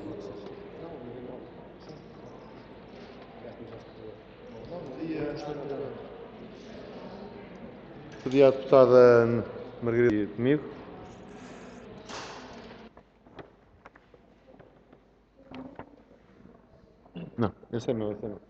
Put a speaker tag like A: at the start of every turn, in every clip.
A: Podia a deputada Margarida comigo? Não, esse é meu, esse é meu.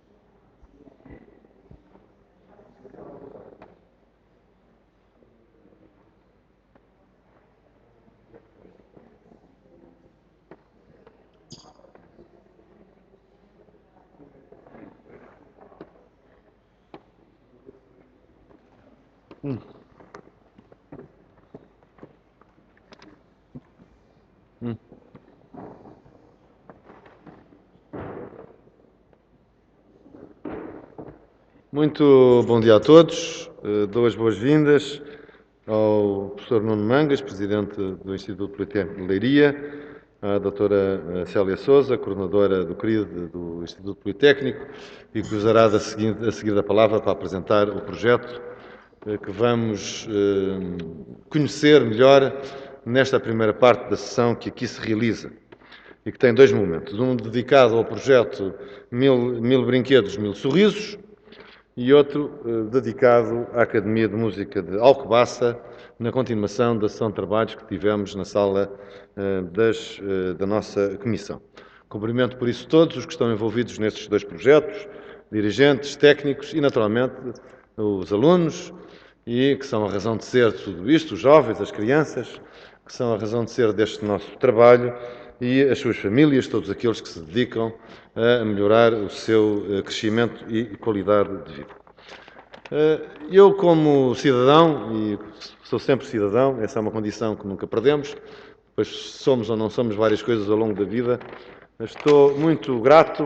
A: Muito bom dia a todos. Dou as boas-vindas ao professor Nuno Mangas, presidente do Instituto Politécnico de Leiria, à doutora Célia Sousa, coordenadora do CRID do Instituto Politécnico, e que vos dará a seguir a palavra para apresentar o projeto que vamos conhecer melhor nesta primeira parte da sessão que aqui se realiza e que tem dois momentos. Um dedicado ao projeto Mil Brinquedos, Mil Sorrisos, e outro dedicado à Academia de Música de Alcobaça, na continuação da sessão de trabalhos que tivemos na sala da nossa comissão. Cumprimento por isso todos os que estão envolvidos nestes dois projetos, dirigentes, técnicos e, naturalmente, os alunos, e que são a razão de ser de tudo isto, os jovens, as crianças, que são a razão de ser deste nosso trabalho, e as suas famílias, todos aqueles que se dedicam a melhorar o seu crescimento e qualidade de vida. Eu, como cidadão, e sou sempre cidadão, essa é uma condição que nunca perdemos, pois somos ou não somos várias coisas ao longo da vida, estou muito grato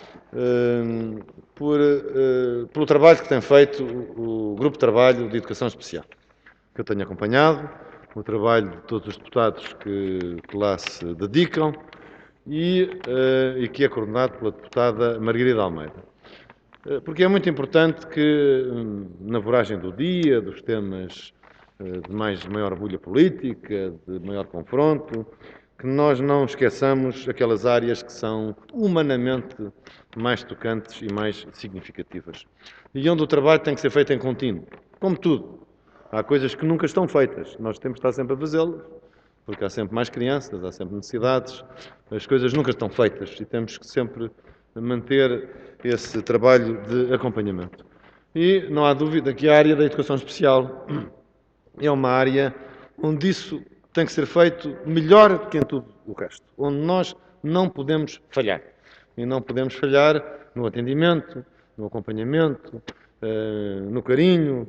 A: pelo trabalho que tem feito o Grupo de Trabalho de Educação Especial, que eu tenho acompanhado, o trabalho de todos os deputados que lá se dedicam e que é coordenado pela deputada Margarida Almeida. Porque é muito importante que, na voragem do dia, dos temas de maior bolha política, de maior confronto, que nós não esqueçamos aquelas áreas que são humanamente mais tocantes e mais significativas. E onde o trabalho tem que ser feito em contínuo, como tudo. Há coisas que nunca estão feitas, nós temos que estar sempre a fazê-las, porque há sempre mais crianças, há sempre necessidades, as coisas nunca estão feitas e temos que sempre manter esse trabalho de acompanhamento. E não há dúvida que a área da educação especial é uma área onde isso tem que ser feito melhor do que em tudo o resto, onde nós não podemos falhar. E não podemos falhar no atendimento, no acompanhamento, no carinho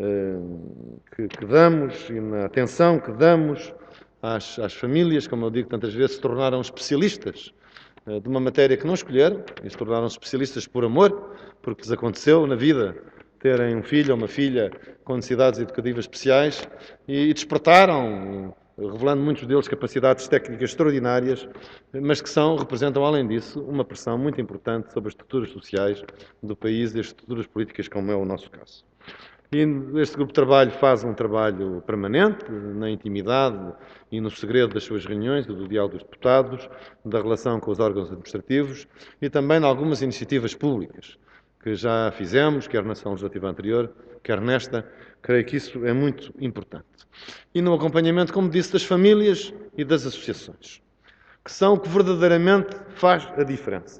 A: que damos e na atenção que damos às famílias, como eu digo tantas vezes, se tornaram especialistas de uma matéria que não escolheram, e se tornaram especialistas por amor, porque lhes aconteceu na vida terem um filho ou uma filha com necessidades educativas especiais e despertaram, revelando muitos deles capacidades técnicas extraordinárias, mas que representam, além disso, uma pressão muito importante sobre as estruturas sociais do país e as estruturas políticas, como é o nosso caso. E este grupo de trabalho faz um trabalho permanente, na intimidade e no segredo das suas reuniões, do diálogo dos deputados, da relação com os órgãos administrativos e também de algumas iniciativas públicas que já fizemos, quer na sessão legislativa anterior, quer nesta. Creio que isso é muito importante. E no acompanhamento, como disse, das famílias e das associações, que são o que verdadeiramente faz a diferença.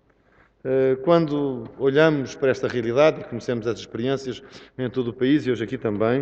A: Quando olhamos para esta realidade e conhecemos essas experiências em todo o país e hoje aqui também,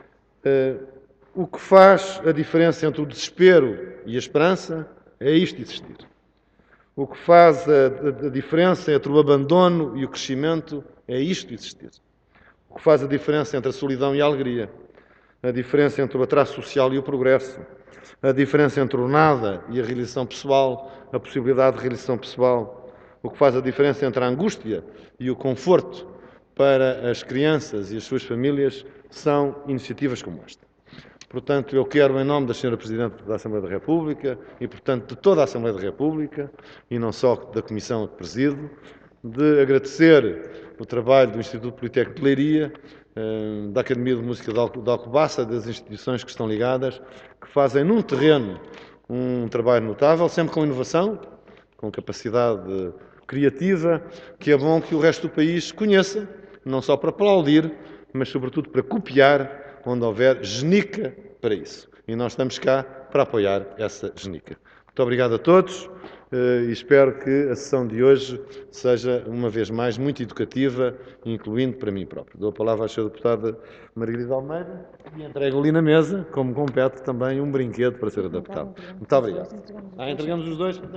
A: o que faz a diferença entre o desespero e a esperança é isto existir. O que faz a diferença entre o abandono e o crescimento é isto existir. O que faz a diferença entre a solidão e a alegria, a diferença entre o atraso social e o progresso, a diferença entre o nada e a realização pessoal, a possibilidade de realização pessoal, o que faz a diferença entre a angústia e o conforto para as crianças e as suas famílias são iniciativas como esta. Portanto, eu quero, em nome da Sra. Presidente da Assembleia da República e, portanto, de toda a Assembleia da República, e não só da Comissão que presido, de agradecer o trabalho do Instituto Politécnico de Leiria, da Academia de Música de Alcobaça, das instituições que estão ligadas, que fazem num terreno um trabalho notável, sempre com inovação, com capacidade criativa, que é bom que o resto do país conheça, não só para aplaudir, mas sobretudo para copiar, onde houver genica para isso. E nós estamos cá para apoiar essa genica. Muito obrigado a todos e espero que a sessão de hoje seja, uma vez mais, muito educativa, incluindo para mim próprio. Dou a palavra à Sra. Deputada Margarida Almeida e entrego ali na mesa, como compete, também um brinquedo para ser adaptado. Muito obrigado. Entregamos os dois?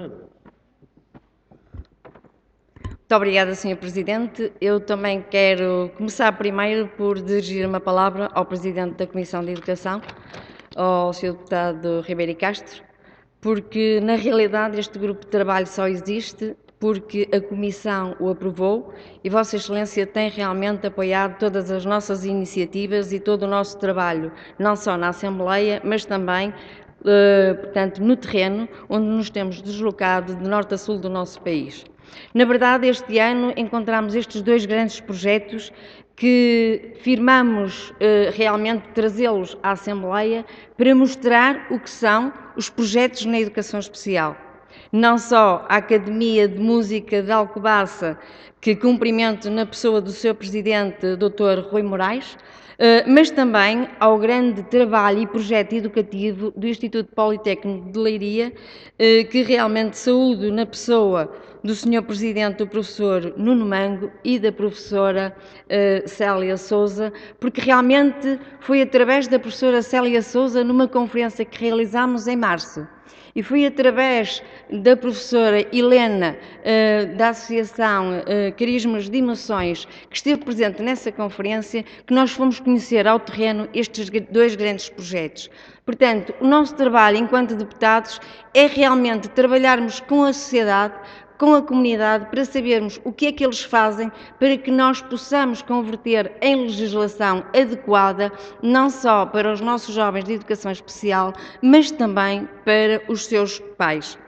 B: Muito obrigada, Sr. Presidente. Eu também quero começar primeiro por dirigir uma palavra ao Presidente da Comissão de Educação, ao Sr. Deputado Ribeiro Castro, porque, na realidade, este grupo de trabalho só existe porque a Comissão o aprovou e Vossa Excelência tem realmente apoiado todas as nossas iniciativas e todo o nosso trabalho, não só na Assembleia, mas também, portanto, no terreno, onde nos temos deslocado de norte a sul do nosso país. Na verdade, este ano encontramos estes dois grandes projetos que firmamos realmente trazê-los à Assembleia para mostrar o que são os projetos na educação especial. Não só a Academia de Música de Alcobaça, que cumprimento na pessoa do seu Presidente, Dr. Rui Moraes, mas também ao grande trabalho e projeto educativo do Instituto Politécnico de Leiria, que realmente saúdo na pessoa do Sr. Presidente, o professor Nuno Mango, e da professora Célia Sousa, porque realmente foi através da professora Célia Sousa, numa conferência que realizámos em março, e foi através da professora Helena, da Associação Carismas de Emoções, que esteve presente nessa conferência, que nós fomos conhecer ao terreno estes dois grandes projetos. Portanto, o nosso trabalho enquanto deputados é realmente trabalharmos com a sociedade, com a comunidade, para sabermos o que é que eles fazem, para que nós possamos converter em legislação adequada, não só para os nossos jovens de educação especial, mas também para os seus pais.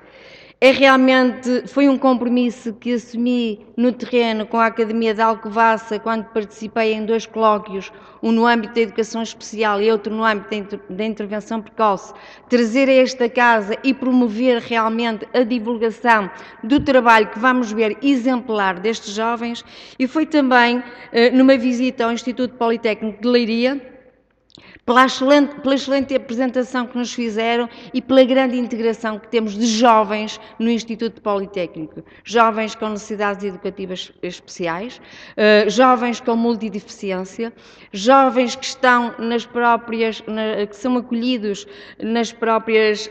B: Foi um compromisso que assumi no terreno com a Academia de Alcobaça, quando participei em dois colóquios, um no âmbito da educação especial e outro no âmbito da intervenção precoce, trazer a esta casa e promover realmente a divulgação do trabalho que vamos ver exemplar destes jovens, e foi também numa visita ao Instituto Politécnico de Leiria, pela excelente apresentação que nos fizeram e pela grande integração que temos de jovens no Instituto Politécnico. Jovens com necessidades educativas especiais, jovens com multideficiência, jovens que estão que são acolhidos nas próprias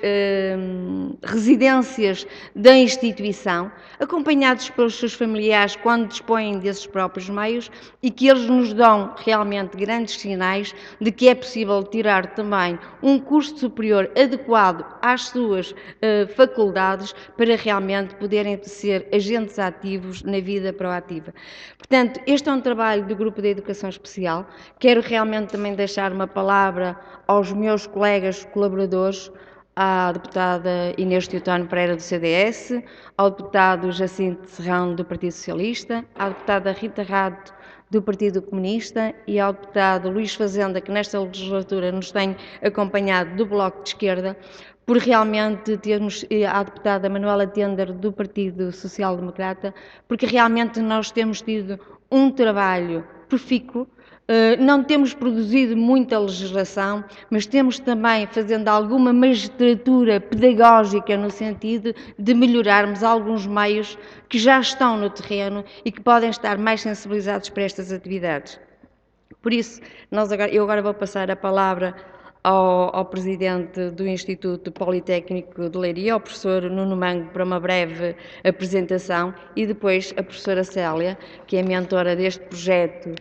B: residências da instituição, acompanhados pelos seus familiares quando dispõem desses próprios meios, e que eles nos dão realmente grandes sinais de que é possível tirar também um curso superior adequado às suas faculdades para realmente poderem ser agentes ativos na vida proativa. Portanto, este é um trabalho do Grupo de Educação Especial. Quero realmente também deixar uma palavra aos meus colegas colaboradores, à deputada Inês Teotónio Pereira do CDS, ao deputado Jacinto Serrão do Partido Socialista, à deputada Rita Rato do Partido Comunista e ao deputado Luís Fazenda, que nesta legislatura nos tem acompanhado, do Bloco de Esquerda, por realmente termos a deputada Manuela Tender do Partido Social Democrata, porque realmente nós temos tido um trabalho profícuo. Não temos produzido muita legislação, mas temos também fazendo alguma magistratura pedagógica no sentido de melhorarmos alguns meios que já estão no terreno e que podem estar mais sensibilizados para estas atividades. Por isso, eu agora vou passar a palavra ao Presidente do Instituto Politécnico de Leiria, ao professor Nuno Mango, para uma breve apresentação, e depois a professora Célia, que é mentora deste projeto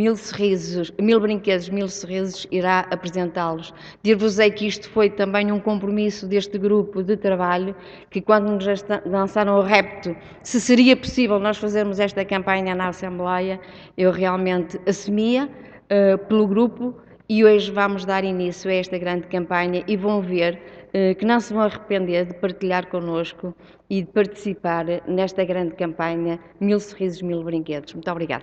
B: Mil Brinquedos, Mil Sorrisos, irá apresentá-los. Dir-vos-ei que isto foi também um compromisso deste grupo de trabalho, que quando nos lançaram o repto, se seria possível nós fazermos esta campanha na Assembleia, eu realmente assumia pelo grupo, e hoje vamos dar início a esta grande campanha e vão ver que não se vão arrepender de partilhar connosco e de participar nesta grande campanha Mil Sorrisos, Mil Brinquedos. Muito obrigada.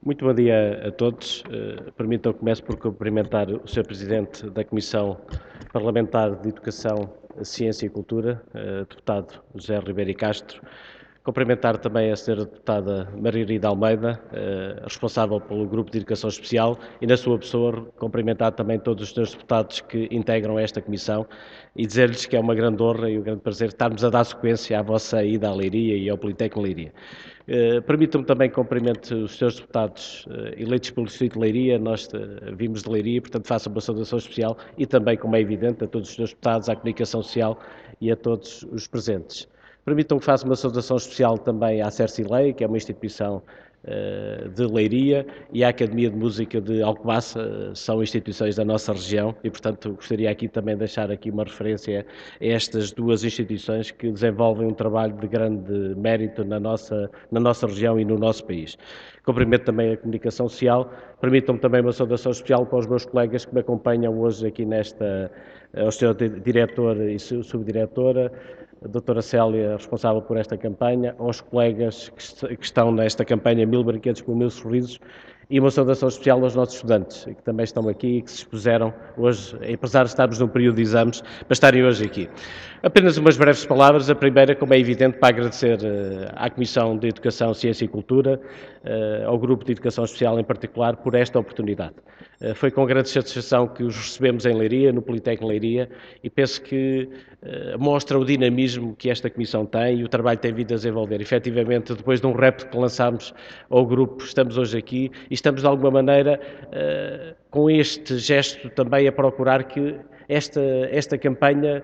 C: Muito bom dia a todos. Permitam que comece por cumprimentar o Sr. Presidente da Comissão Parlamentar de Educação, Ciência e Cultura, deputado José Ribeiro e Castro. Cumprimentar também a Sra. Deputada Margarida Almeida, responsável pelo Grupo de Educação Especial, e na sua pessoa cumprimentar também todos os senhores deputados que integram esta comissão e dizer-lhes que é uma grande honra e um grande prazer estarmos a dar sequência à vossa ida à Leiria e ao Politécnico Leiria. Permitam-me também que cumprimente os senhores deputados eleitos pelo Distrito de Leiria. Nós vimos de Leiria, portanto faço uma saudação especial e também, como é evidente, a todos os senhores deputados, à Comunicação Social e a todos os presentes. Permitam que faça uma saudação especial também à Cercilei, que é uma instituição de Leiria, e à Academia de Música de Alcobaça, são instituições da nossa região e, portanto, gostaria aqui também de deixar aqui uma referência a estas duas instituições que desenvolvem um trabalho de grande mérito na nossa região e no nosso país. Cumprimento também a Comunicação Social. Permitam-me também uma saudação especial para os meus colegas que me acompanham hoje aqui ao Sr. Diretor e Subdiretora, a doutora Célia, responsável por esta campanha, aos colegas que estão nesta campanha Mil Brinquedos por Mil Sorrisos, e uma saudação especial aos nossos estudantes, que também estão aqui e que se expuseram hoje, apesar de estarmos num período de exames, para estarem hoje aqui. Apenas umas breves palavras. A primeira, como é evidente, para agradecer à Comissão de Educação, Ciência e Cultura, ao Grupo de Educação Especial em particular, por esta oportunidade. Foi com grande satisfação que os recebemos em Leiria, no Politécnico Leiria, e penso que mostra o dinamismo que esta Comissão tem e o trabalho que tem vindo a desenvolver. Efetivamente, depois de um repto que lançámos ao grupo, estamos hoje aqui e estamos, de alguma maneira, com este gesto também a procurar que esta campanha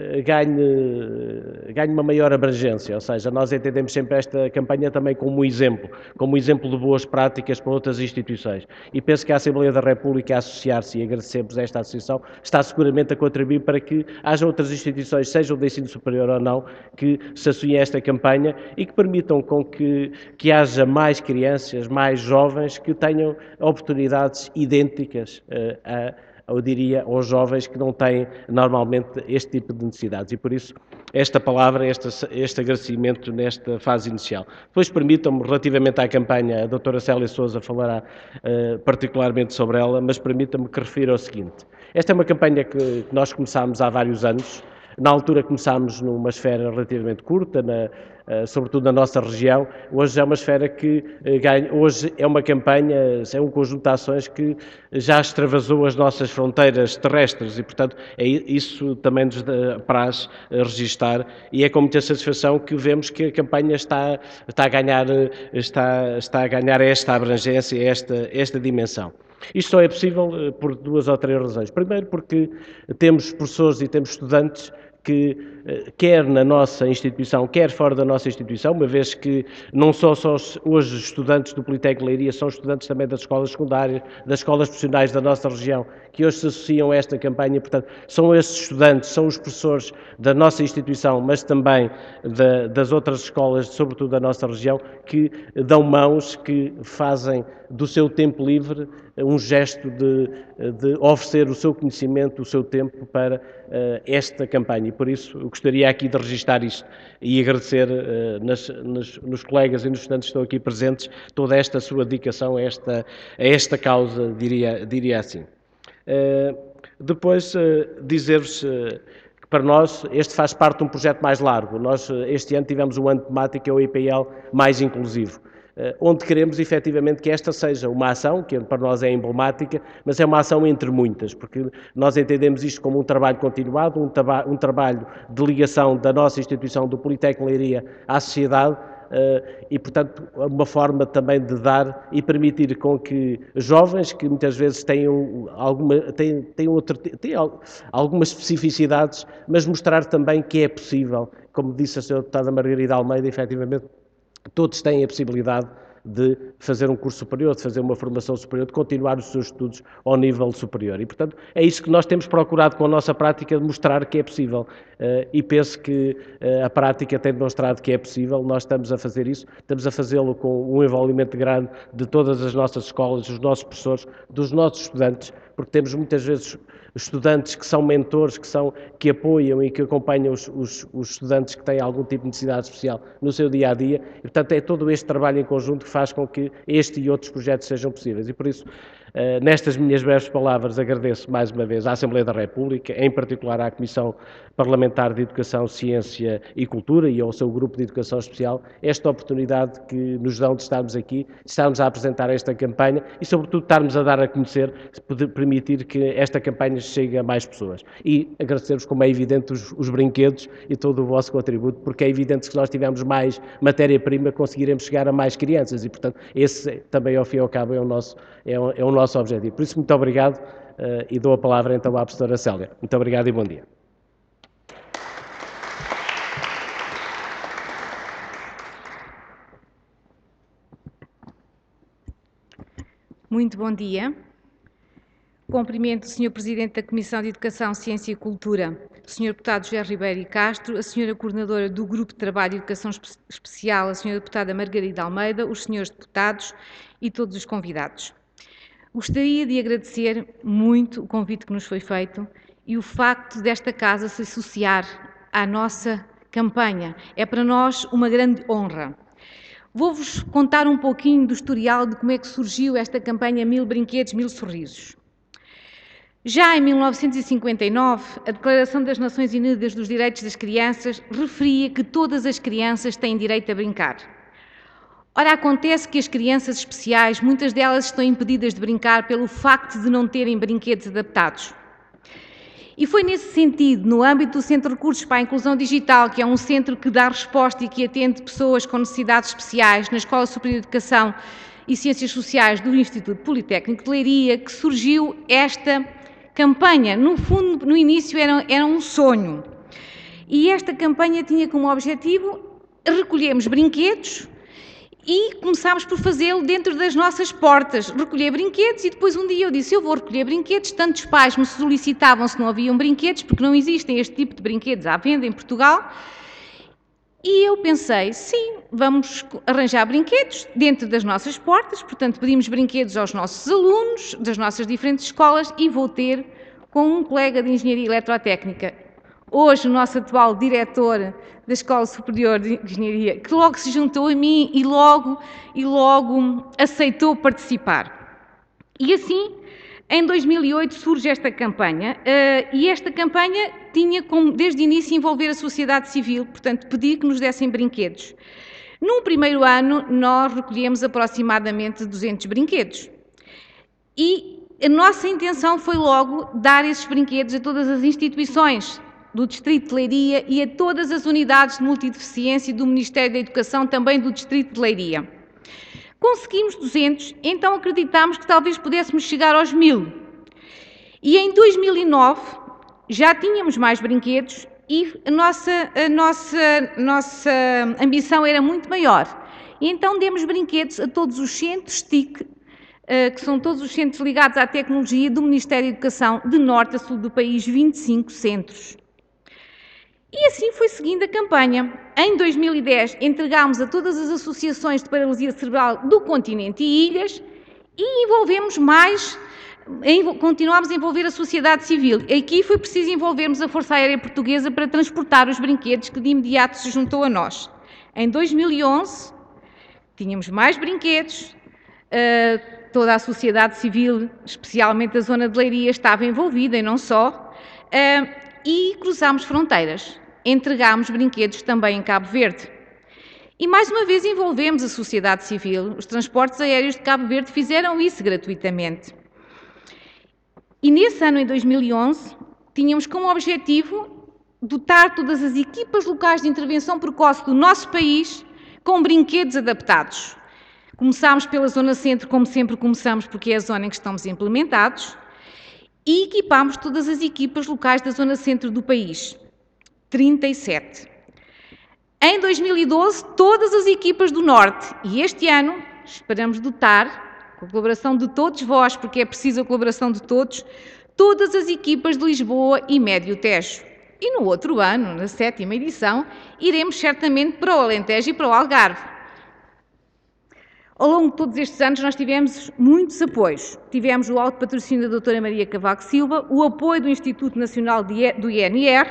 C: ganhe uma maior abrangência, ou seja, nós entendemos sempre esta campanha também como um exemplo de boas práticas para outras instituições, e penso que a Assembleia da República, a associar-se, e agradecemos a esta associação, está seguramente a contribuir para que haja outras instituições, sejam de ensino superior ou não, que se associem a esta campanha e que permitam com que haja mais crianças, mais jovens que tenham oportunidades idênticas eu diria, aos jovens que não têm normalmente este tipo de necessidades. E por isso, esta palavra, este agradecimento nesta fase inicial. Depois permitam-me, relativamente à campanha, a doutora Célia Sousa falará particularmente sobre ela, mas permitam-me que refira o seguinte. Esta é uma campanha que nós começámos há vários anos. Na altura começámos numa esfera relativamente curta, sobretudo na nossa região. Hoje é uma esfera que hoje é uma campanha, é um conjunto de ações que já extravasou as nossas fronteiras terrestres e, portanto, isso também nos apraz registar, e é com muita satisfação que vemos que a campanha está a ganhar esta abrangência, esta dimensão. Isto só é possível por duas ou três razões. Primeiro, porque temos professores e temos estudantes que, quer na nossa instituição, quer fora da nossa instituição, uma vez que não só hoje estudantes do Politécnico Leiria, são estudantes também das escolas secundárias, das escolas profissionais da nossa região, que hoje se associam a esta campanha. Portanto, são esses estudantes, são os professores da nossa instituição, mas também das outras escolas, sobretudo da nossa região, que dão mãos, que fazem do seu tempo livre um gesto de oferecer o seu conhecimento, o seu tempo para esta campanha. E por isso eu gostaria aqui de registar isto e agradecer nos colegas e nos estudantes que estão aqui presentes toda esta sua dedicação a esta causa, diria assim. Depois dizer-vos que para nós este faz parte de um projeto mais largo. Nós este ano tivemos um ano temático, que é o IPL mais inclusivo, onde queremos efetivamente que esta seja uma ação, que para nós é emblemática, mas é uma ação entre muitas, porque nós entendemos isto como um trabalho continuado, um trabalho de ligação da nossa instituição, do Politécnico Leiria, à sociedade, e, portanto, uma forma também de dar e permitir com que jovens que muitas vezes têm algumas especificidades, mas mostrar também que é possível, como disse a Sra. Deputada Margarida Almeida, efetivamente, todos têm a possibilidade de fazer um curso superior, de fazer uma formação superior, de continuar os seus estudos ao nível superior. E, portanto, é isso que nós temos procurado com a nossa prática, de mostrar que é possível. E penso que a prática tem demonstrado que é possível. Nós estamos a fazer isso, estamos a fazê-lo com um envolvimento grande de todas as nossas escolas, dos nossos professores, dos nossos estudantes, porque temos muitas vezes estudantes que são mentores, que apoiam e que acompanham os estudantes que têm algum tipo de necessidade especial no seu dia-a-dia, e portanto é todo este trabalho em conjunto que faz com que este e outros projetos sejam possíveis. E por isso, nestas minhas breves palavras, agradeço mais uma vez à Assembleia da República, em particular à Comissão Parlamentar de Educação, Ciência e Cultura e ao seu Grupo de Educação Especial, esta oportunidade que nos dão de estarmos aqui, de estarmos a apresentar esta campanha e, sobretudo, estarmos a dar a conhecer, permitir que esta campanha chegue a mais pessoas. E agradecer-vos, como é evidente, os brinquedos e todo o vosso contributo, porque é evidente que se nós tivermos mais matéria-prima, conseguiremos chegar a mais crianças e, portanto, esse também, ao fim e ao cabo, é o nosso objetivo. Por isso, muito obrigado e dou a palavra então à professora Célia. Muito obrigado e bom dia.
D: Muito bom dia. Cumprimento o Sr. Presidente da Comissão de Educação, Ciência e Cultura, o Sr. Deputado José Ribeiro e Castro, a Sra. Coordenadora do Grupo de Trabalho de Educação Especial, a Sra. Deputada Margarida Almeida, os Srs. Deputados e todos os convidados. Gostaria de agradecer muito o convite que nos foi feito e o facto desta Casa se associar à nossa campanha. É para nós uma grande honra. Vou-vos contar um pouquinho do historial de como é que surgiu esta campanha 1000 Brinquedos, 1000 Sorrisos. Já em 1959, a Declaração das Nações Unidas dos Direitos das Crianças referia que todas as crianças têm direito a brincar. Ora, acontece que as crianças especiais, muitas delas estão impedidas de brincar pelo facto de não terem brinquedos adaptados. E foi nesse sentido, no âmbito do Centro de Recursos para a Inclusão Digital, que é um centro que dá resposta e que atende pessoas com necessidades especiais na Escola Superior de Educação e Ciências Sociais do Instituto Politécnico de Leiria, que surgiu esta campanha. No fundo, no início era um sonho. E esta campanha tinha como objetivo recolhermos brinquedos e começámos por fazê-lo dentro das nossas portas, recolher brinquedos, e depois um dia eu disse, eu vou recolher brinquedos. Tantos pais me solicitavam se não haviam brinquedos, porque não existem este tipo de brinquedos à venda em Portugal, e eu pensei, sim, vamos arranjar brinquedos dentro das nossas portas, portanto pedimos brinquedos aos nossos alunos, das nossas diferentes escolas, e vou ter com um colega de Engenharia Eletrotécnica, hoje o nosso atual diretor da Escola Superior de Engenharia, que logo se juntou a mim e logo aceitou participar. E assim, em 2008 surge esta campanha, e esta campanha tinha como, desde o início, envolver a sociedade civil, portanto, pedir que nos dessem brinquedos. Num primeiro ano, nós recolhemos aproximadamente 200 brinquedos. E a nossa intenção foi logo dar esses brinquedos a todas as instituições do Distrito de Leiria e a todas as unidades de multideficiência do Ministério da Educação, também do Distrito de Leiria. Conseguimos 200, então acreditámos que talvez pudéssemos chegar aos 1000. E em 2009 já tínhamos mais brinquedos e a nossa ambição era muito maior. E então demos brinquedos a todos os centros TIC, que são todos os centros ligados à tecnologia do Ministério da Educação, de norte a sul do país, 25 centros. E assim foi seguindo a campanha. Em 2010, entregámos a todas as associações de paralisia cerebral do continente e ilhas e continuámos a envolver a sociedade civil. Aqui foi preciso envolvermos a Força Aérea Portuguesa para transportar os brinquedos, que de imediato se juntou a nós. Em 2011, tínhamos mais brinquedos, toda a sociedade civil, especialmente a zona de Leiria, estava envolvida e não só, e cruzámos fronteiras. Entregámos brinquedos também em Cabo Verde. E mais uma vez envolvemos a sociedade civil. Os transportes aéreos de Cabo Verde fizeram isso gratuitamente. E nesse ano, em 2011, tínhamos como objetivo dotar todas as equipas locais de intervenção precoce do nosso país com brinquedos adaptados. Começámos pela Zona Centro, como sempre começamos, porque é a zona em que estamos implementados, e equipámos todas as equipas locais da Zona Centro do país, 37. Em 2012, todas as equipas do Norte, e este ano esperamos dotar, com a colaboração de todos vós, porque é preciso a colaboração de todos, todas as equipas de Lisboa e Médio Tejo. E no outro ano, na 7ª edição, iremos certamente para o Alentejo e para o Algarve. Ao longo de todos estes anos nós tivemos muitos apoios. Tivemos o alto patrocínio da doutora Maria Cavaco Silva, o apoio do Instituto Nacional do INR,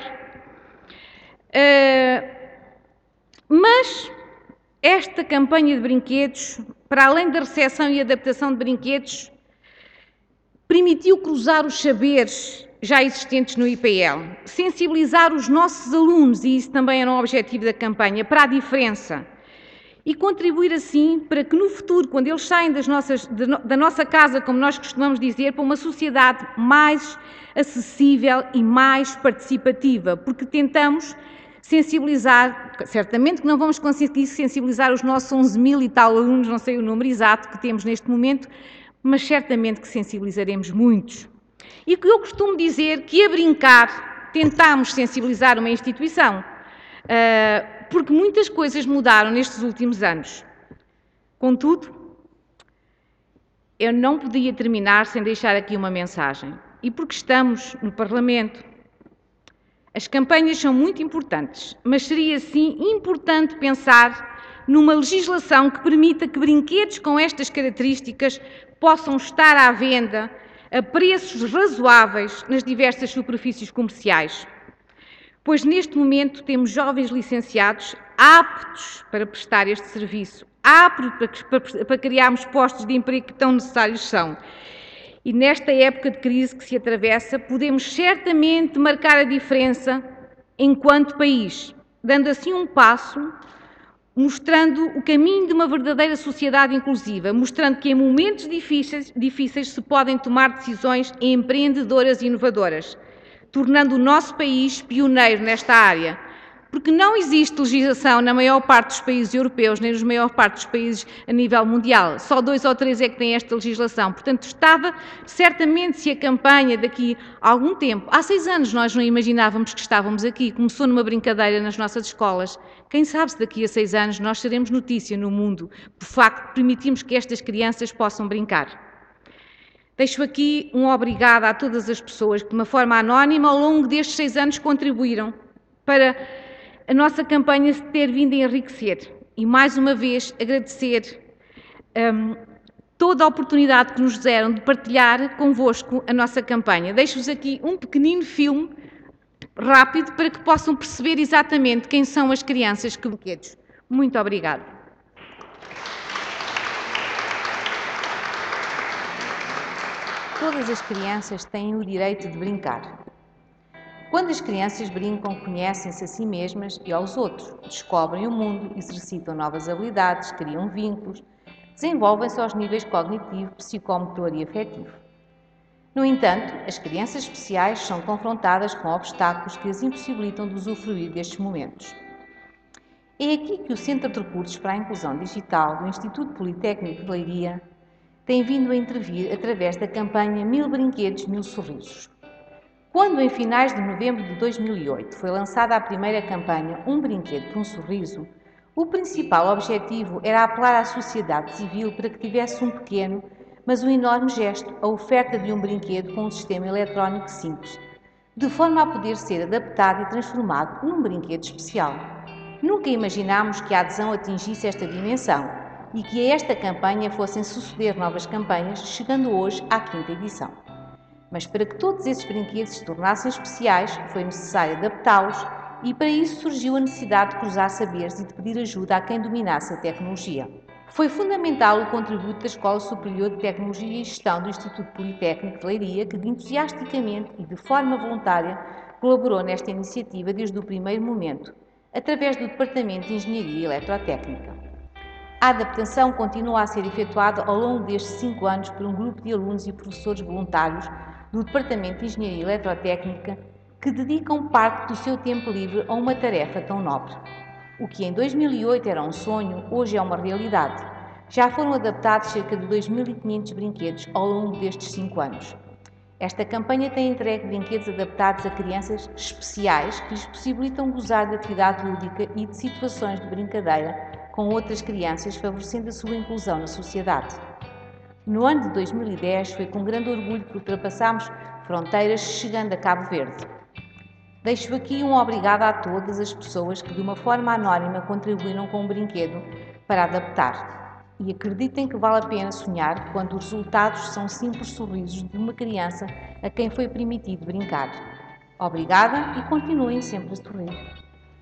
D: mas esta campanha de brinquedos, para além da recepção e adaptação de brinquedos, permitiu cruzar os saberes já existentes no IPL, sensibilizar os nossos alunos, e isso também era um objetivo da campanha, para a diferença, e contribuir assim para que no futuro, quando eles saem da nossa casa, como nós costumamos dizer, para uma sociedade mais acessível e mais participativa, porque tentamos sensibilizar, certamente que não vamos conseguir sensibilizar os nossos 11.000 e tal alunos, não sei o número exato que temos neste momento, mas certamente que sensibilizaremos muitos. E que eu costumo dizer que a brincar tentamos sensibilizar uma instituição, porque muitas coisas mudaram nestes últimos anos. Contudo, eu não podia terminar sem deixar aqui uma mensagem. E porque estamos no Parlamento, as campanhas são muito importantes, mas seria sim importante pensar numa legislação que permita que brinquedos com estas características possam estar à venda a preços razoáveis nas diversas superfícies comerciais. Pois neste momento temos jovens licenciados aptos para prestar este serviço, aptos para criarmos postos de emprego que tão necessários são. E nesta época de crise que se atravessa, podemos certamente marcar a diferença enquanto país, dando assim um passo, mostrando o caminho de uma verdadeira sociedade inclusiva, mostrando que em momentos difíceis se podem tomar decisões empreendedoras e inovadoras, tornando o nosso país pioneiro nesta área, porque não existe legislação na maior parte dos países europeus, nem na maior parte dos países a nível mundial. Só 2 ou 3 é que têm esta legislação. Portanto, estava certamente, se a campanha daqui a algum tempo, há 6 anos nós não imaginávamos que estávamos aqui, começou numa brincadeira nas nossas escolas. Quem sabe se daqui a 6 anos nós seremos notícia no mundo, por facto de permitirmos que estas crianças possam brincar. Deixo aqui um obrigado a todas as pessoas que, de uma forma anónima, ao longo destes 6 anos contribuíram para a nossa campanha se ter vindo a enriquecer. E, mais uma vez, agradecer toda a oportunidade que nos deram de partilhar convosco a nossa campanha. Deixo-vos aqui um pequenino filme rápido para que possam perceber exatamente quem são as crianças que brinquedos. Muito obrigada.
E: Todas as crianças têm o direito de brincar. Quando as crianças brincam, conhecem-se a si mesmas e aos outros, descobrem o mundo, exercitam novas habilidades, criam vínculos, desenvolvem-se aos níveis cognitivo, psicomotor e afetivo. No entanto, as crianças especiais são confrontadas com obstáculos que as impossibilitam de usufruir destes momentos. É aqui que o Centro de Recursos para a Inclusão Digital do Instituto Politécnico de Leiria tem vindo a intervir através da campanha 1000 Brinquedos, 1000 Sorrisos. Quando, em finais de novembro de 2008, foi lançada a primeira campanha Um Brinquedo por um Sorriso, o principal objetivo era apelar à sociedade civil para que tivesse um pequeno, mas um enorme gesto, a oferta de um brinquedo com um sistema eletrónico simples, de forma a poder ser adaptado e transformado num brinquedo especial. Nunca imaginámos que a adesão atingisse esta dimensão e que a esta campanha fossem suceder novas campanhas, chegando hoje à 5ª edição. Mas para que todos esses brinquedos se tornassem especiais, foi necessário adaptá-los e para isso surgiu a necessidade de cruzar saberes e de pedir ajuda a quem dominasse a tecnologia. Foi fundamental o contributo da Escola Superior de Tecnologia e Gestão do Instituto Politécnico de Leiria, que entusiasticamente e de forma voluntária colaborou nesta iniciativa desde o primeiro momento, através do Departamento de Engenharia e Eletrotécnica. A adaptação continua a ser efetuada ao longo destes 5 anos por um grupo de alunos e professores voluntários do Departamento de Engenharia e Eletrotécnica que dedicam parte do seu tempo livre a uma tarefa tão nobre. O que em 2008 era um sonho, hoje é uma realidade. Já foram adaptados cerca de 2.500 brinquedos ao longo destes 5 anos. Esta campanha tem entregue brinquedos adaptados a crianças especiais que lhes possibilitam gozar de atividade lúdica e de situações de brincadeira com outras crianças, favorecendo a sua inclusão na sociedade. No ano de 2010 foi com grande orgulho que ultrapassámos fronteiras, chegando a Cabo Verde. Deixo aqui um obrigado a todas as pessoas que de uma forma anónima contribuíram com um brinquedo para adaptar. E acreditem que vale a pena sonhar quando os resultados são simples sorrisos de uma criança a quem foi permitido brincar. Obrigada e continuem sempre a sorrir.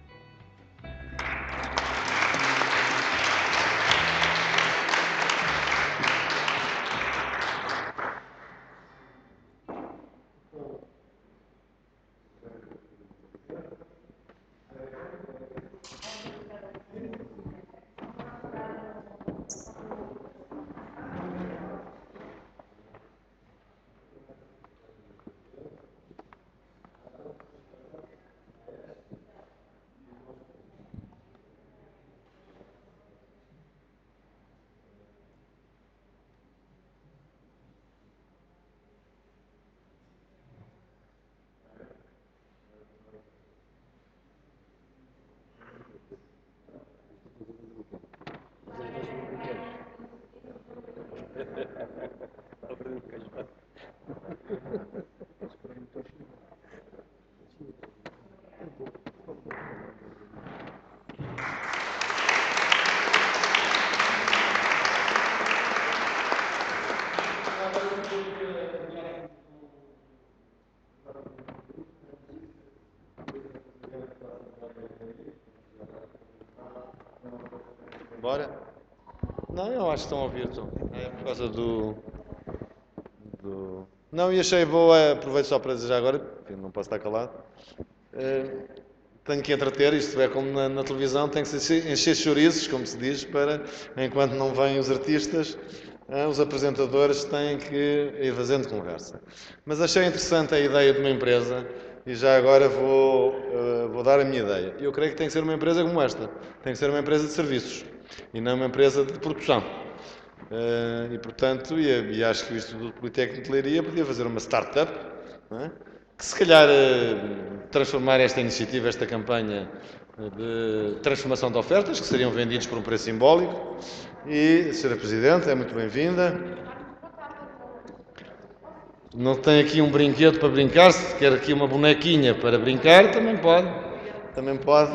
A: Bora? Não, eu acho que estão a ouvir, estão. É por causa do... Não, e achei boa, aproveito só para dizer já agora, enfim, não posso estar calado. Tenho que entreter, isto é como na televisão, tem que se encher chouriços, como se diz, para, enquanto não vêm os artistas, os apresentadores têm que ir fazendo conversa. Mas achei interessante a ideia de uma empresa, e já agora vou dar a minha ideia. Eu creio que tem que ser uma empresa como esta, tem que ser uma empresa de serviços, e não uma empresa de produção. E portanto, e acho que o Instituto Politécnico de Leiria podia fazer uma startup, não é? Que se calhar transformar esta iniciativa, esta campanha de transformação de ofertas, que seriam vendidos por um preço simbólico. E, Sra. Presidente, é muito bem-vinda. Não tem aqui um brinquedo para brincar, se quer aqui uma bonequinha para brincar, também pode. Também pode.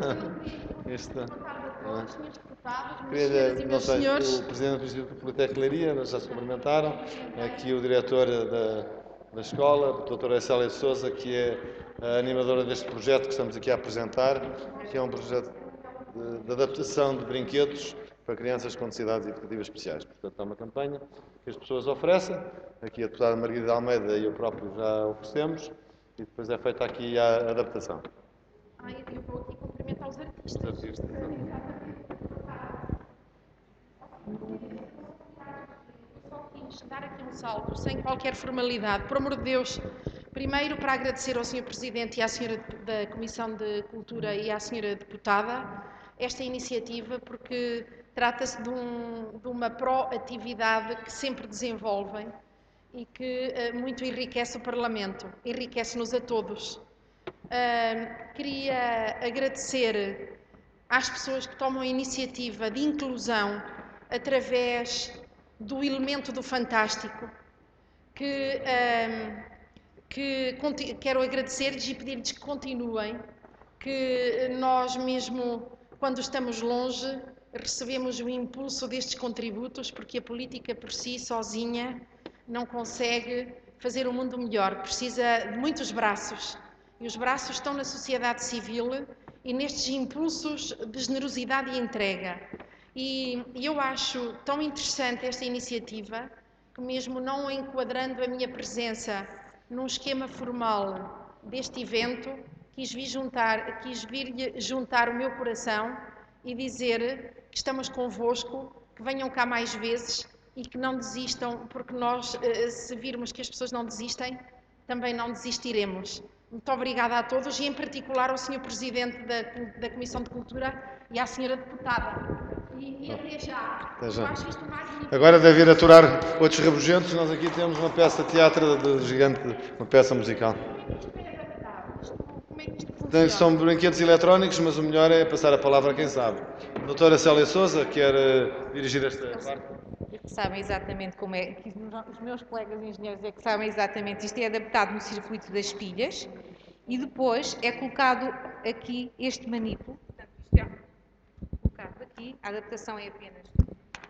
A: Não sei, o Presidente do Instituto Politécnico de Leiria, nós já se cumprimentaram. Aqui o diretor da escola, a doutora Célia de Sousa, que é a animadora deste projeto que estamos aqui a apresentar, que é um projeto de adaptação de brinquedos para crianças com necessidades educativas especiais. Portanto, é uma campanha que as pessoas oferecem. Aqui a deputada Margarida Almeida e eu próprio já oferecemos e depois é feita aqui a adaptação.
F: Eu vou aqui cumprimentar os artistas. Só quis dar aqui um salto, sem qualquer formalidade. Por amor de Deus, primeiro para agradecer ao Sr. Presidente e à Sra. Da Comissão de Cultura e à Sra. Deputada esta iniciativa, porque trata-se de uma proatividade que sempre desenvolvem e que muito enriquece o Parlamento, enriquece-nos a todos. Queria agradecer às pessoas que tomam a iniciativa de inclusão através do elemento do fantástico, que quero agradecer-lhes e pedir-lhes que continuem, que nós mesmo, quando estamos longe, recebemos o impulso destes contributos, porque a política por si, sozinha, não consegue fazer o mundo melhor, precisa de muitos braços. E os braços estão na sociedade civil e nestes impulsos de generosidade e entrega. E eu acho tão interessante esta iniciativa que, mesmo não enquadrando a minha presença num esquema formal deste evento, quis vir juntar o meu coração e dizer que estamos convosco, que venham cá mais vezes e que não desistam, porque nós, se virmos que as pessoas não desistem, também não desistiremos. Muito obrigada a todos e, em particular, ao Sr. Presidente da Comissão de Cultura e à Sra. Deputada. E até já.
A: Até já.
F: Eu acho isto magnífico.
A: Agora deve ir aturar outros rabugentos. Nós aqui temos uma peça de teatro de gigante, uma peça musical.
F: Como é que isto funciona?
A: São brinquedos eletrónicos, mas o melhor é passar a palavra a quem sabe. A doutora Célia Sousa quer dirigir esta parte.
E: Que sabem exatamente como é, que os meus colegas engenheiros é que sabem exatamente, isto é adaptado no circuito das pilhas e depois é colocado aqui este manípulo, portanto isto é colocado aqui, a adaptação é apenas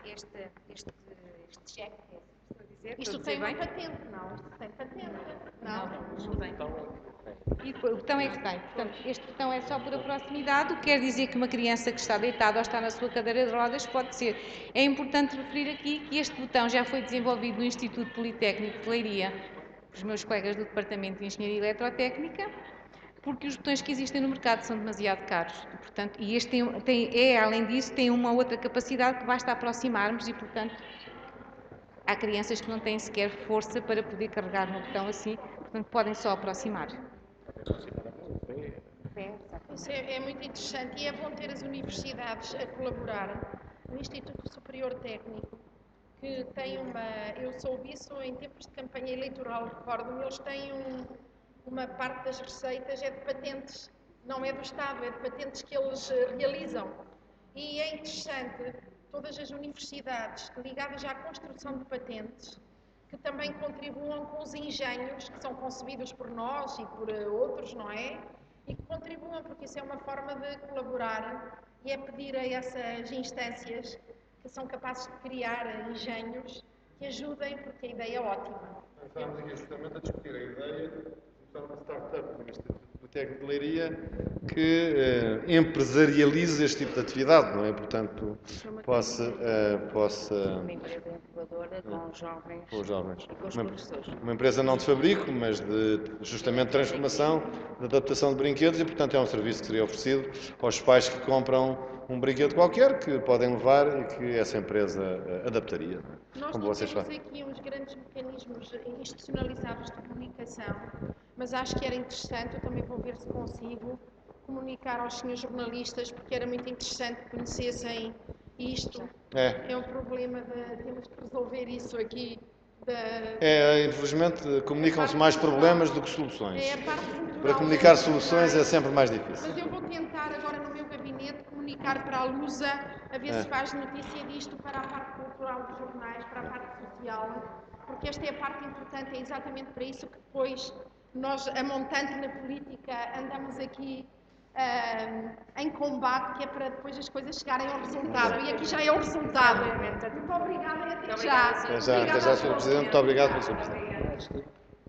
E: este cheque, estou a dizer,
F: Isto
E: estou a
F: tem
E: dizer
F: uma
E: bem?
F: patente, não? Isto tem patente.
E: Não tem. E depois, o botão é que tem. Portanto, este botão é só por proximidade, o que quer dizer que uma criança que está deitada ou está na sua cadeira de rodas pode ser. É importante referir aqui que este botão já foi desenvolvido no Instituto Politécnico de Leiria, pelos meus colegas do Departamento de Engenharia Eletrotécnica, porque os botões que existem no mercado são demasiado caros. Portanto, e este além disso, tem uma outra capacidade que basta aproximarmos e, portanto, há crianças que não têm sequer força para poder carregar no botão assim, portanto, podem só aproximar.
F: Isso é muito interessante e é bom ter as universidades a colaborarem. O Instituto Superior Técnico, que tem eu soube isso em tempos de campanha eleitoral, recordo-me, eles têm uma parte das receitas é de patentes, não é do Estado, é de patentes que eles realizam. E é interessante todas as universidades ligadas à construção de patentes que também contribuam com os engenhos que são concebidos por nós e por outros, não é? E que contribuam, porque isso é uma forma de colaborar e é pedir a essas instâncias que são capazes de criar engenhos que ajudem, porque a ideia é ótima.
A: Estamos aqui justamente a discutir a ideia de começar uma startup no Instituto Politécnico de Leiria que empresarialize este tipo de atividade, não é? Portanto, possa
B: Uma empresa incubadora com os jovens e com os professores.
A: uma empresa não de fabrico, mas de justamente transformação, de adaptação de brinquedos e, portanto, é um serviço que seria oferecido aos pais que compram um brinquedo qualquer, que podem levar e que essa empresa adaptaria, não é?
F: Nós
A: Como
F: não
A: vocês
F: temos
A: fazem.
F: aqui uns grandes mecanismos institucionalizados de comunicação, mas acho que era interessante, eu também vou ver se consigo comunicar aos senhores jornalistas, porque era muito interessante que conhecessem isto. É um problema temos de resolver isso aqui.
A: Infelizmente, comunicam-se mais problemas do que soluções.
F: É a parte cultural.
A: Para comunicar soluções é sempre mais difícil.
F: Mas eu vou tentar agora no meu gabinete comunicar para a Lusa, a ver se faz notícia disto para a parte cultural dos jornais, para a parte social, porque esta é a parte importante, é exatamente para isso que depois nós, a montante na política, andamos aqui em combate, que é para depois as coisas chegarem ao resultado. E aqui já é o resultado. Muito obrigada e até já.
A: Até já, Sr. Presidente. Muito obrigado pelo seu presidente.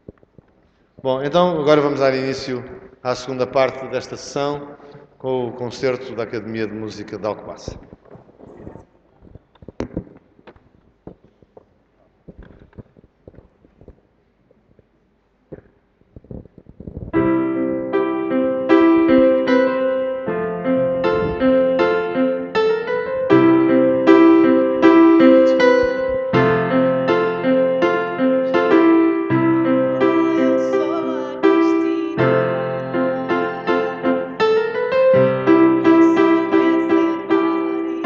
A: Bom, então agora vamos dar início à segunda parte desta sessão com o concerto da Academia de Música de Alcobaça.
G: Soy esa bailarina.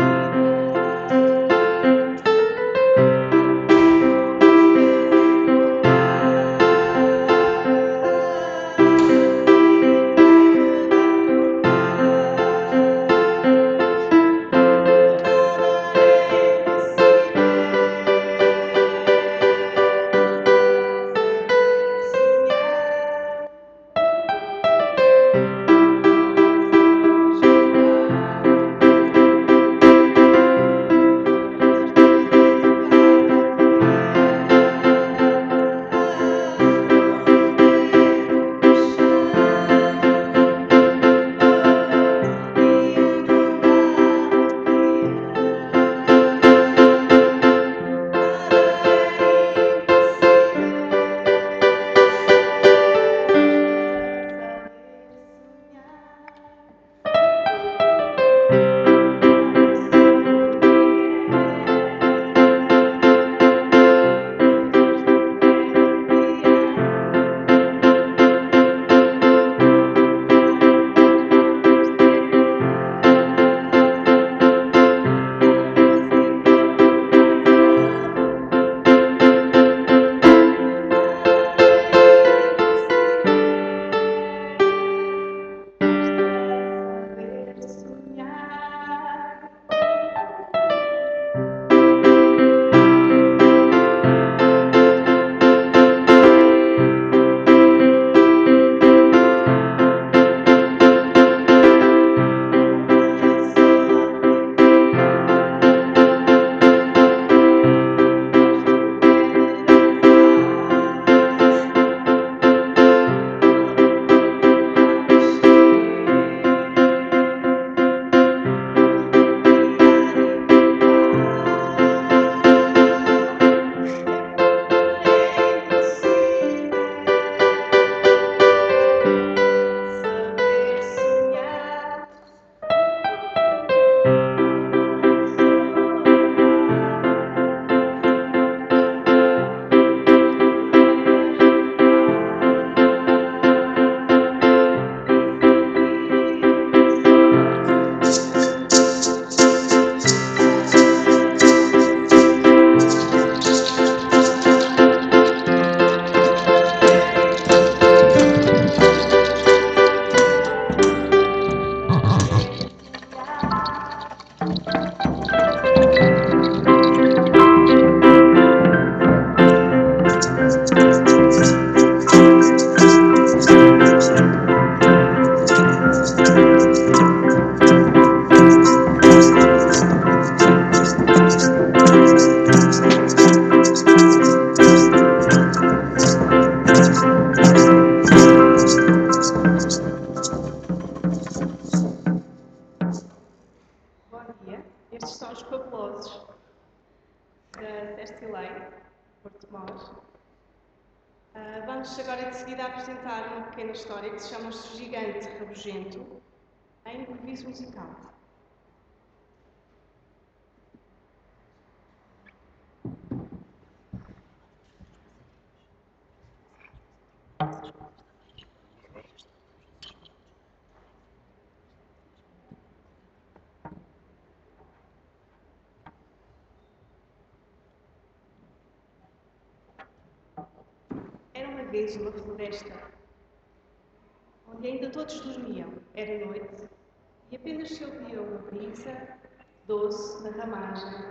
G: os fabulosos da Testilei, Porto Mós. Vamos agora de seguida apresentar uma pequena história que se chama O Gigante Rabugento, em improviso musical. Era uma vez uma floresta onde ainda todos dormiam. Era noite e apenas se ouvia uma brisa doce na ramagem.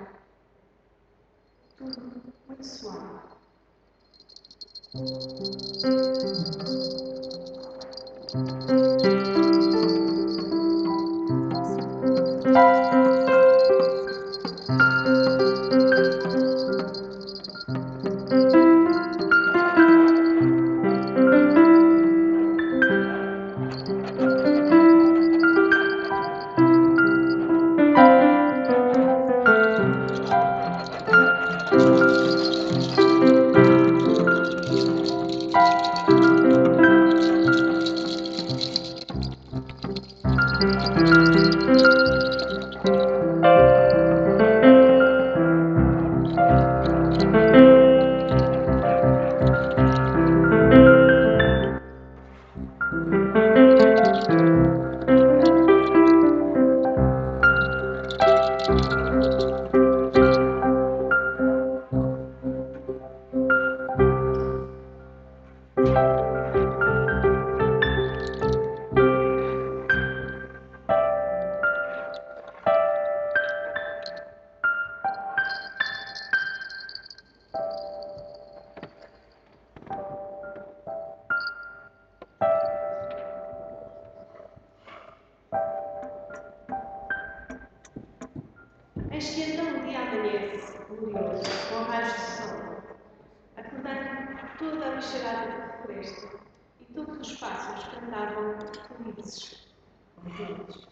G: Tudo muito suave. Eis que então um dia amanhece, glorioso, com raios de sol, acordando toda a bicharada da floresta, e todos os pássaros cantavam felizes, contentes.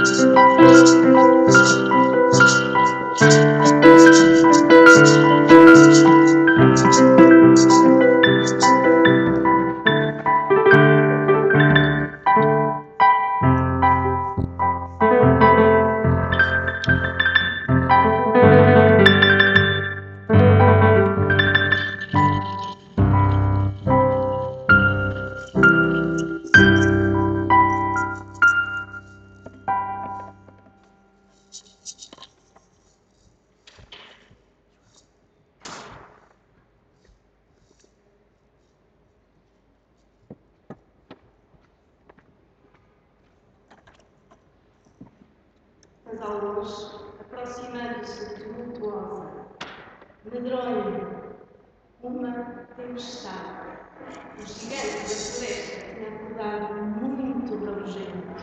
G: Mas ao longe, aproximando-se tumultuosa, medronha, uma tempestade. O gigante da floresta tinha acordado muito rabugento.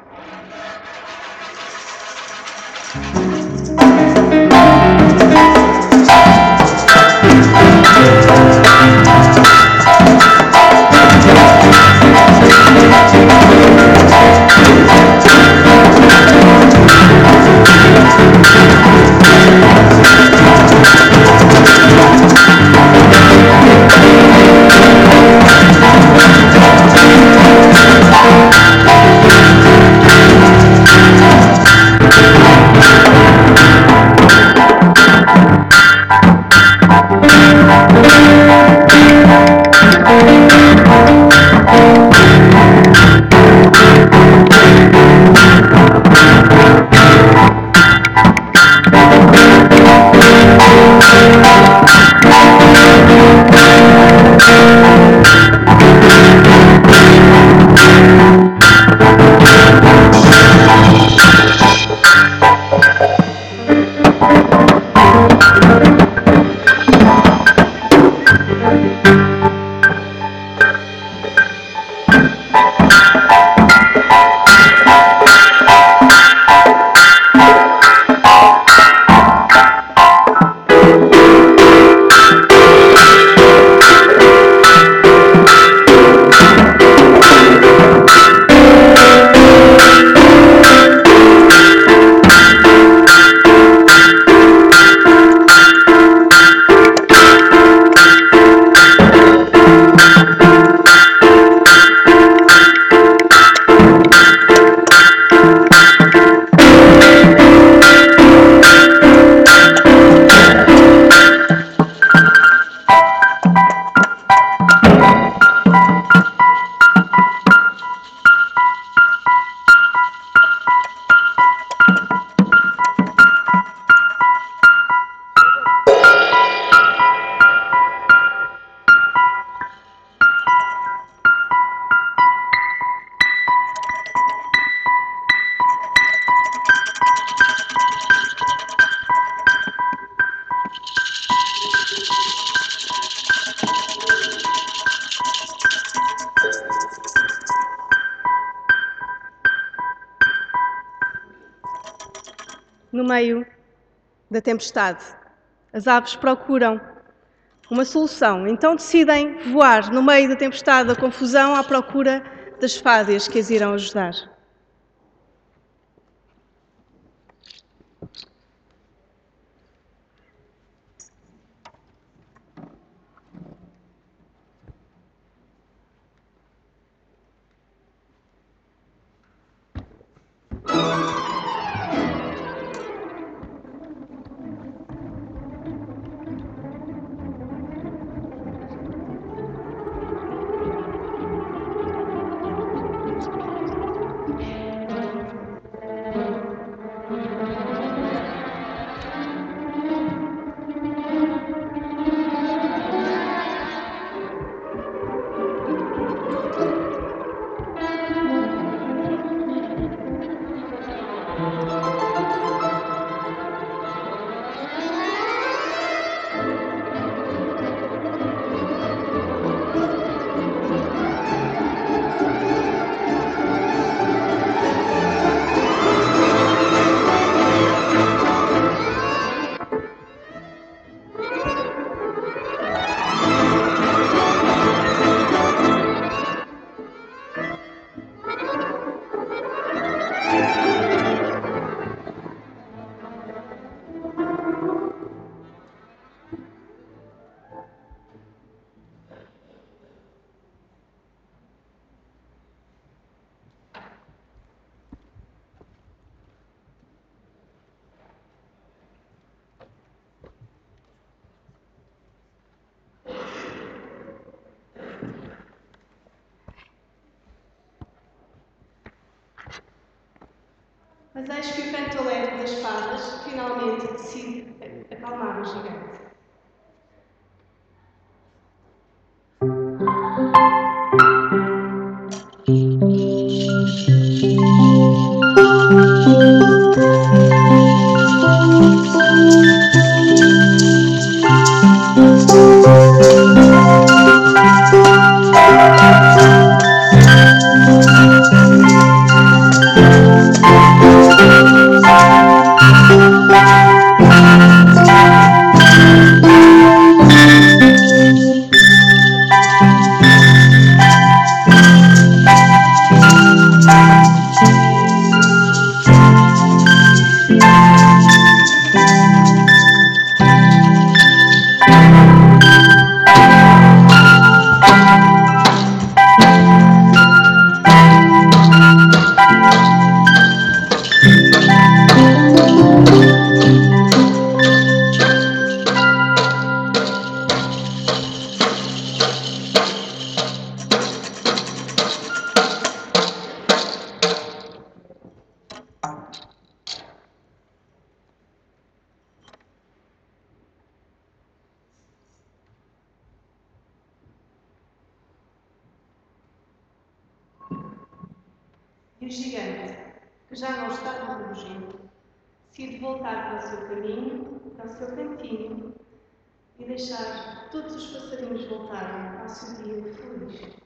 H: No meio da tempestade, as aves procuram uma solução. Então decidem voar no meio da tempestade, da confusão, à procura das fadas que as irão ajudar. Mas eis que o canto alegre das fadas finalmente decide acalmar o gigante. E o gigante, que já não estava rabugento, decide voltar para o seu caminho, para o seu cantinho e deixar todos os passarinhos voltarem ao seu dia feliz.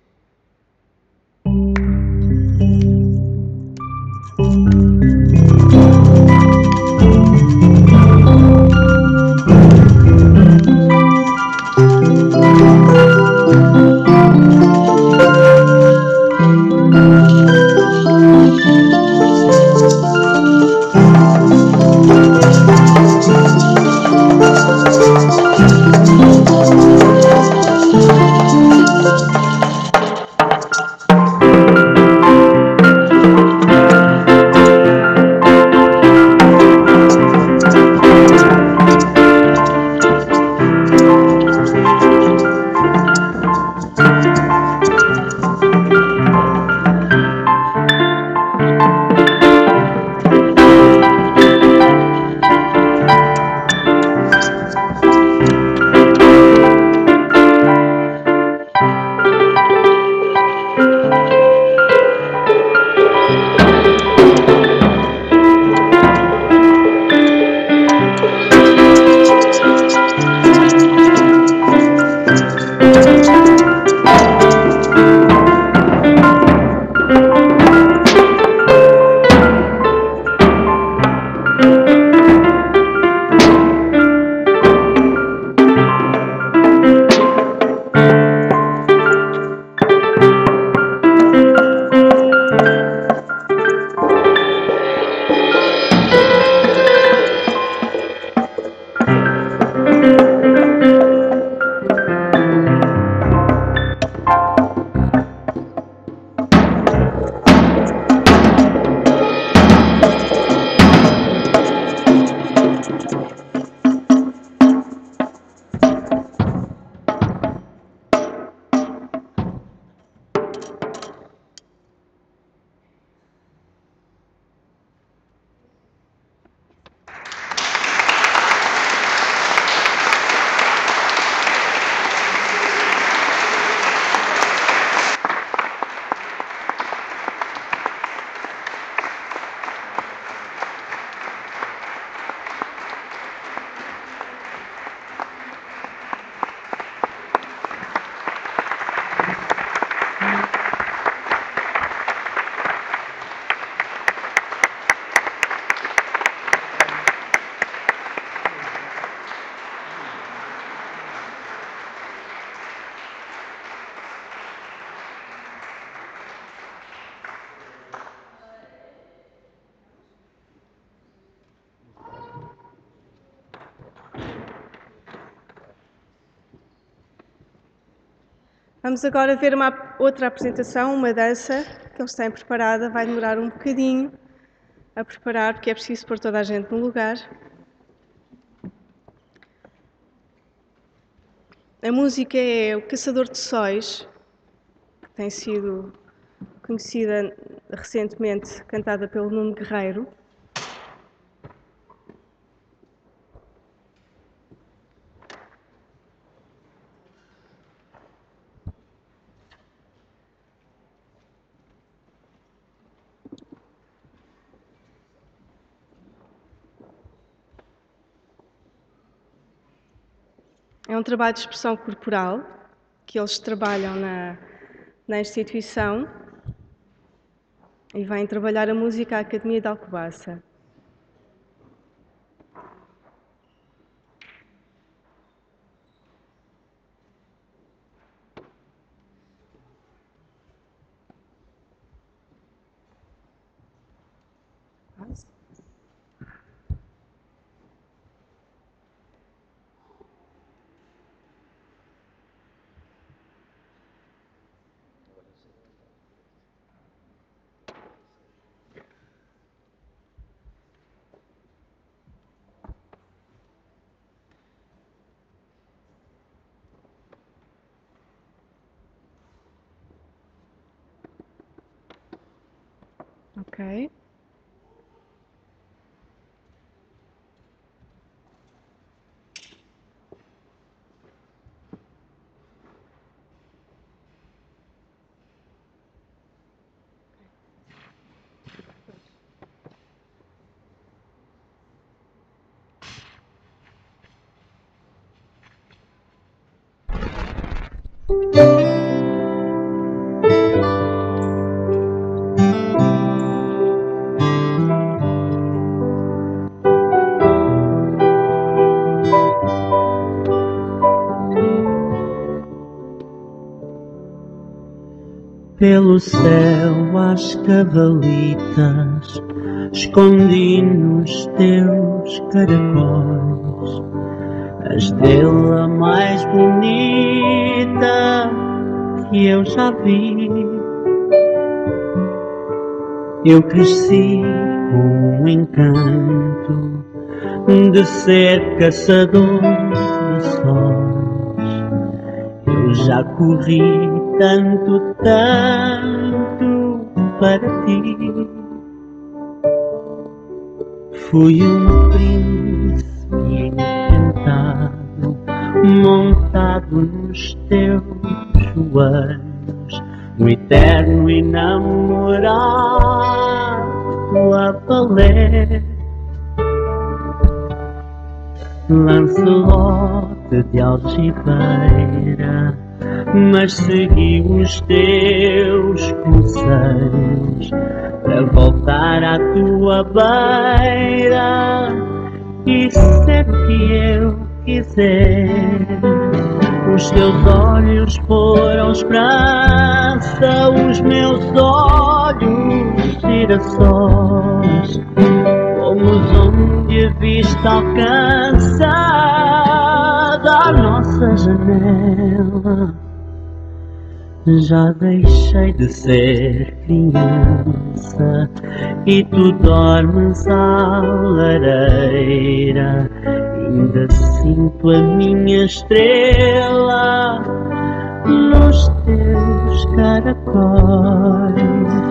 H: Vamos agora ver uma outra apresentação, uma dança que eles têm preparada. Vai demorar um bocadinho a preparar, porque é preciso pôr toda a gente no lugar. A música é O Caçador de Sóis, que tem sido conhecida recentemente, cantada pelo Nuno Guerreiro. É um trabalho de expressão corporal que eles trabalham na instituição e vêm trabalhar a música à Academia de Alcobaça. Ok.
I: Pelo céu às cavalitas, escondi nos teus caracóis a estrela mais bonita que eu já vi. Eu cresci com um encanto de ser caçador de sóis. Eu já corri tanto, tanto para ti. Fui um príncipe encantado, montado nos teus joelhos, um eterno enamorado a valer. Lancelote de algibeira, mas segui os teus conselhos para voltar à tua beira e sempre que eu quiser. Os teus olhos foram esperança, os meus olhos girassóis, fomos onde a vista alcança da nossa janela. Já deixei de ser criança e tu dormes à lareira. Ainda sinto a minha estrela nos teus caracóis.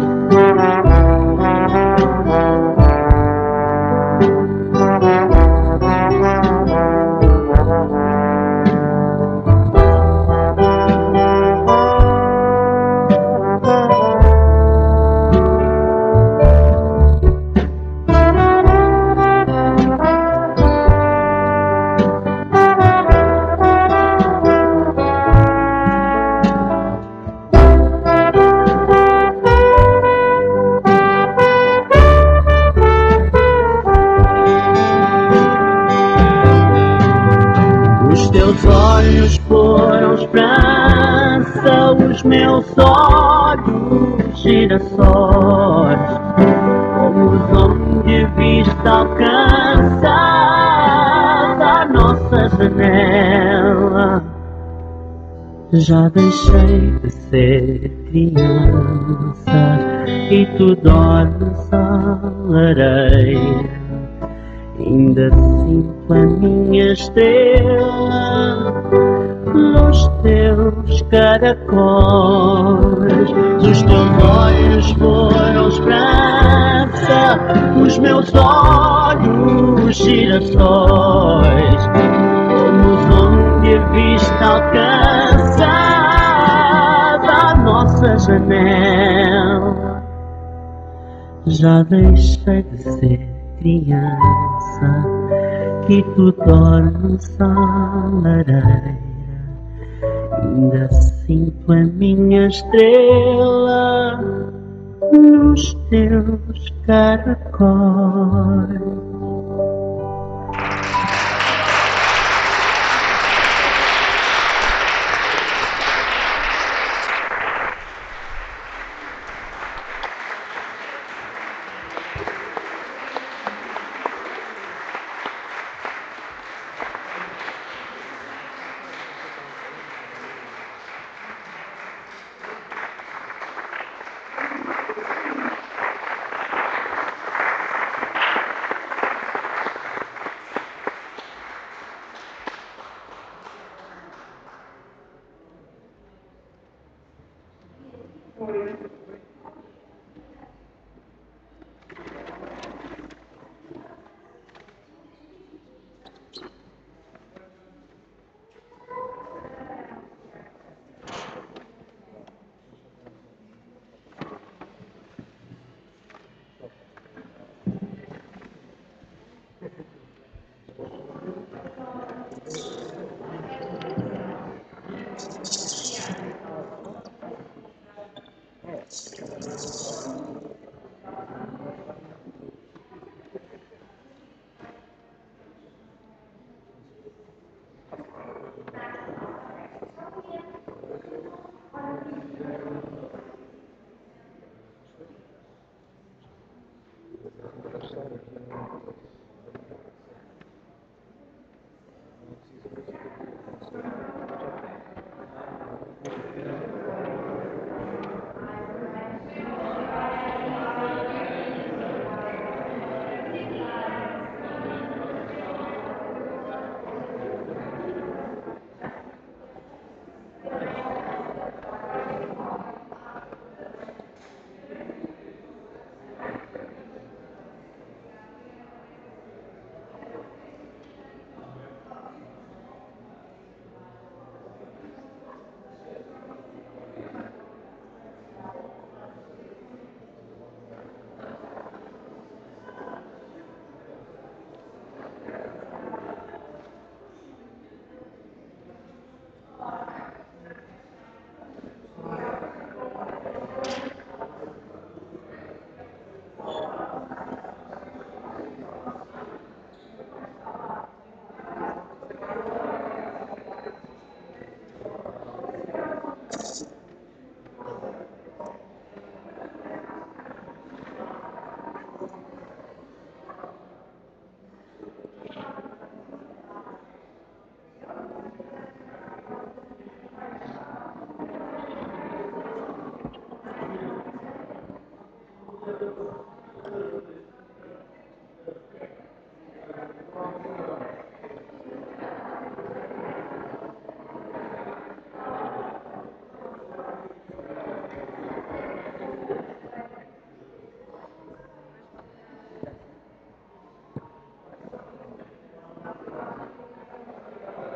I: Os meus olhos girassóis, fomos onde a vista alcança da nossa janela. Já deixei de ser criança e tu dormes à lareira. Ainda sinto a minha estrela nos teus caracóis. Os teus olhos foram esperança, os meus olhos girassóis, fomos onde a vista alcança da nossa janela. Já deixei de ser criança e tu dormes à lareira. Ainda sinto a minha estrela nos teus caracóis.